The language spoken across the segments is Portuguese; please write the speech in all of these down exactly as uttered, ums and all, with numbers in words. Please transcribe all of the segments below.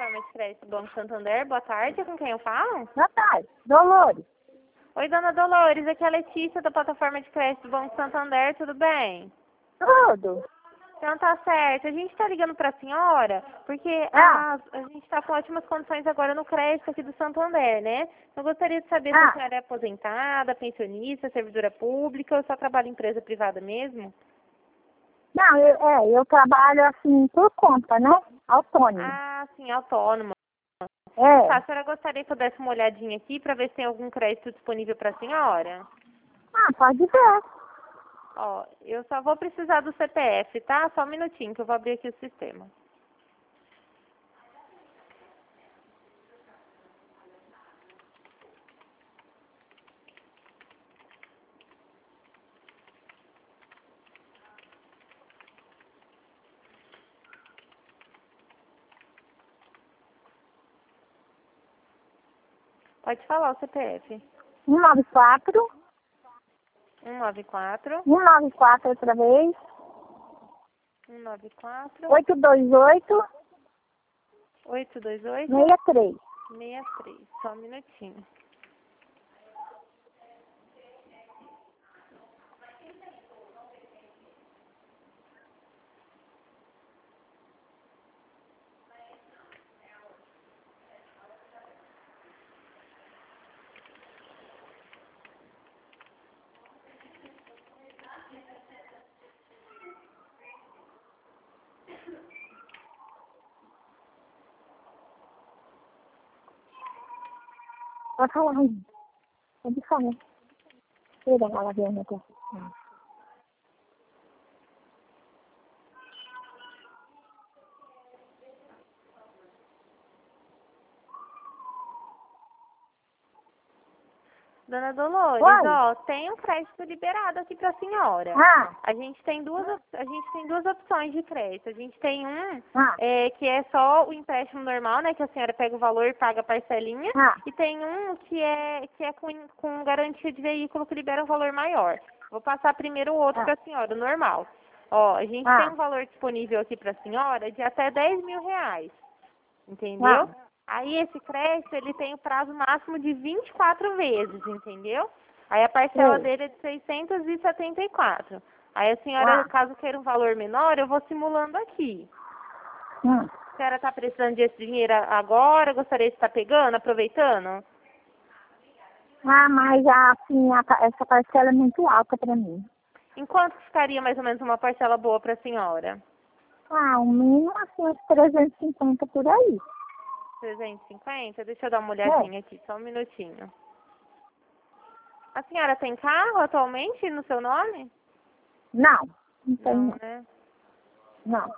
plataforma de crédito do Banco Santander. Boa tarde, com quem eu falo? Boa tarde, Dolores. Oi, dona Dolores, aqui é a Letícia da plataforma de crédito do Banco Santander, tudo bem? Tudo. Então tá certo. A gente tá ligando pra senhora porque Ah. a, a gente tá com ótimas condições agora no crédito aqui do Santander, né? Eu gostaria de saber se Ah. a senhora é aposentada, pensionista, servidora pública ou só trabalha em empresa privada mesmo? Não, eu, é, eu trabalho assim por conta, né? Autônomo. Ah, sim, autônoma. É. Tá, a senhora gostaria que eu desse uma olhadinha aqui pra ver se tem algum crédito disponível pra senhora? Ah, pode ver. Ó, eu só vou precisar do C P F, tá? Só um minutinho que eu vou abrir aqui o sistema. Pode falar o C P F. um nove quatro, um nove quatro, um nove quatro outra vez, um nove quatro, oito dois oito, oito dois oito, seis três. seis três. Só um minutinho. Pode falar aí. Pode falar. Tira ela ver o negócio. Dona Dolores, Oi. ó, tem um crédito liberado aqui pra senhora. Ah. A gente tem duas, op- a gente tem duas opções de crédito. A gente tem um Ah. é, que é só o empréstimo normal, né, que a senhora pega o valor e paga a parcelinha. Ah. E tem um que é que é com, com garantia de veículo que libera um valor maior. Vou passar primeiro o outro Ah. pra senhora, o normal. Ó, a gente Ah. tem um valor disponível aqui pra senhora de até dez mil reais. Entendeu? Ah. Aí esse crédito, ele tem o prazo máximo de vinte e quatro vezes, entendeu? Aí a parcela Sim. dele é de seiscentos e setenta e quatro. Aí a senhora, Ah. caso queira um valor menor, eu vou simulando aqui. Hum. A senhora está precisando desse dinheiro agora? Gostaria de estar pegando, aproveitando? Ah, mas assim, a, essa parcela é muito alta para mim. Em quanto ficaria mais ou menos uma parcela boa para a senhora? Ah, o mínimo assim, uns trezentos e cinquenta por aí. trezentos e cinquenta? Deixa eu dar uma olhadinha aqui, só um minutinho. A senhora tem carro atualmente no seu nome? Não, não tem Não, não. né? Não.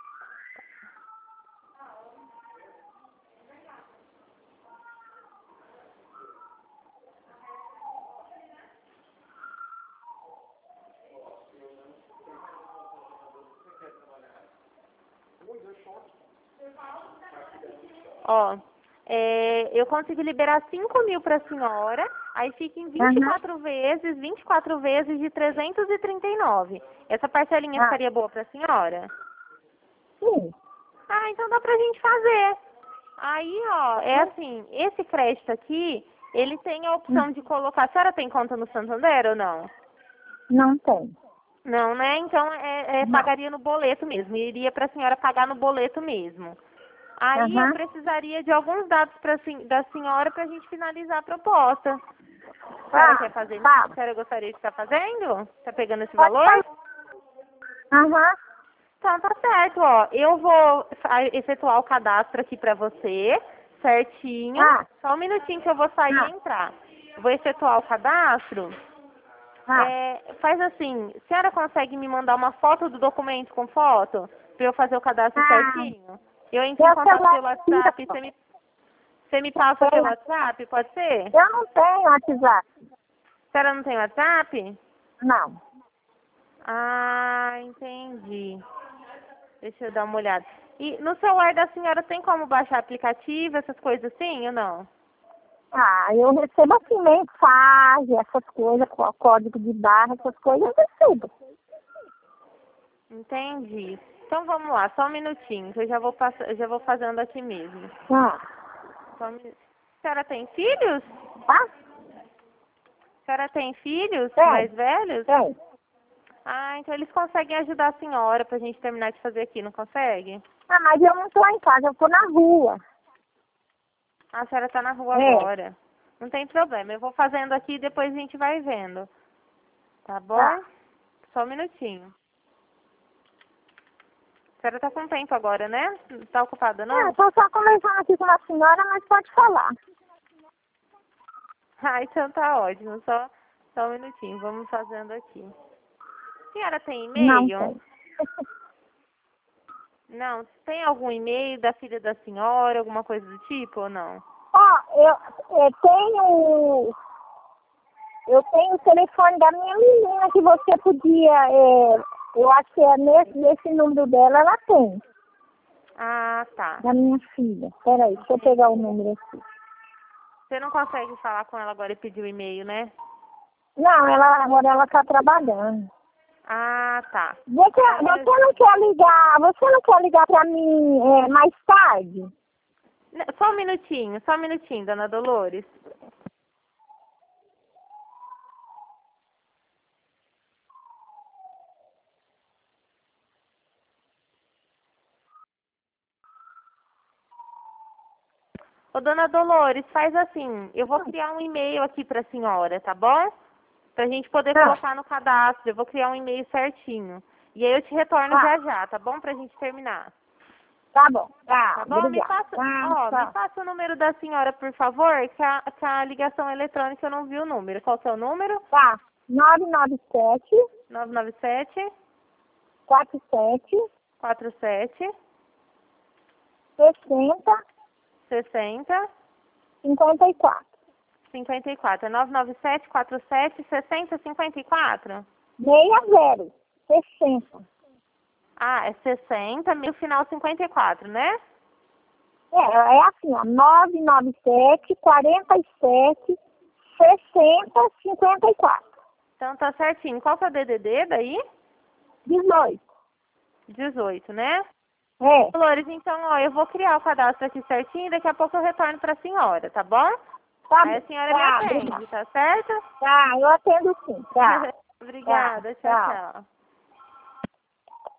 Ó, é, eu consigo liberar cinco mil para a senhora, aí fica em vinte e quatro vezes, vinte e quatro vezes de trezentos e trinta e nove. Essa parcelinha Ah. ficaria boa para a senhora? Sim. Ah, então dá pra gente fazer. Aí, ó, é assim, esse crédito aqui, ele tem a opção de colocar... A senhora tem conta no Santander ou não? Não tem. Não, né? Então, é, é, Não. pagaria no boleto mesmo. Iria para a senhora pagar no boleto mesmo. Aí eu Aham. precisaria de alguns dados pra, sen- da senhora para a gente finalizar a proposta. A senhora Ah, quer fazer? tá. A senhora gostaria de estar fazendo? Está pegando esse Pode valor? fazer. Aham. Então tá certo, ó. Eu vou fa- efetuar o cadastro aqui pra você, certinho. Ah. Só um minutinho que eu vou sair Ah. e entrar. Vou efetuar o cadastro. Ah. É, faz assim, a senhora consegue me mandar uma foto do documento com foto? Pra eu fazer o cadastro Ah. certinho? Eu entro em Eu contato tenho pelo WhatsApp, você me, você me passa pelo WhatsApp, pode ser? Eu não tenho WhatsApp. A senhora não tem WhatsApp? Não. Ah, entendi. Deixa eu dar uma olhada. E no celular da senhora tem como baixar aplicativo, essas coisas assim ou não? Ah, eu recebo assim, mensagem, essas coisas, có- código de barra, essas coisas eu recebo. Entendi. Então vamos lá, só um minutinho, que eu já vou, pass... eu já vou fazendo aqui mesmo. Tá. Só um... A senhora tem filhos? Tá? A senhora tem filhos Tem. mais velhos? Tem. Ah, então eles conseguem ajudar a senhora pra gente terminar de fazer aqui, não consegue? Ah, mas eu não tô em casa, eu tô na rua. A senhora tá na rua É. agora. Não tem problema, eu vou fazendo aqui e depois a gente vai vendo. Tá bom? Tá. Só um minutinho. A senhora tá com tempo agora, né? Não tá ocupada, não? É, eu tô só conversando aqui com a senhora, mas pode falar. Ah, então tá ótimo. Só, só um minutinho, vamos fazendo aqui. A senhora tem Não e-mail? tem. Não. Tem algum e-mail da filha da senhora, alguma coisa do tipo ou não? Ó, eu, eu tenho... Eu tenho o telefone da minha menina que você podia... É, eu acho que é nesse, nesse número dela, ela tem. Ah, tá. Da minha filha. Peraí, deixa eu pegar o número aqui. Você não consegue falar com ela agora e pedir o e-mail, né? Não, ela, agora ela tá trabalhando. Ah, tá. Você, você não quer ligar, você não quer ligar pra mim é, mais tarde? Só um minutinho, só um minutinho, dona Dolores. Ô, dona Dolores, faz assim, eu vou criar um e-mail aqui pra senhora, tá bom? Pra gente poder Tá. colocar no cadastro, eu vou criar um e-mail certinho. E aí eu te retorno Tá. já já, tá bom? Pra gente terminar. Tá bom, tá, Tá bom? Me obrigada. passa, Tá, ó, tá. me passa o número da senhora, por favor, que a, que a ligação eletrônica eu não vi o número. Qual que é o número? Tá, nove nove sete, nove nove sete, quatro sete, quatro sete, sessenta, sessenta, cinquenta e quatro. cinquenta e quatro. É nove nove sete, quatro sete, sessenta, cinquenta e quatro? seis zero, sessenta. Ah, é sessenta, meio final cinquenta e quatro, né? É, é assim, ó, nove nove sete, quarenta e sete, sessenta, cinquenta e quatro. Então tá certinho. Qual que é o D D D daí? dezoito. dezoito, né? É, Dolores, então, ó, eu vou criar o cadastro aqui certinho e daqui a pouco eu retorno pra senhora, tá bom? tá Aí a bom. senhora Tá, me atende, obrigada. tá certo? Tá, eu atendo sim. Tá. Obrigada, Tá, tchau, tchau.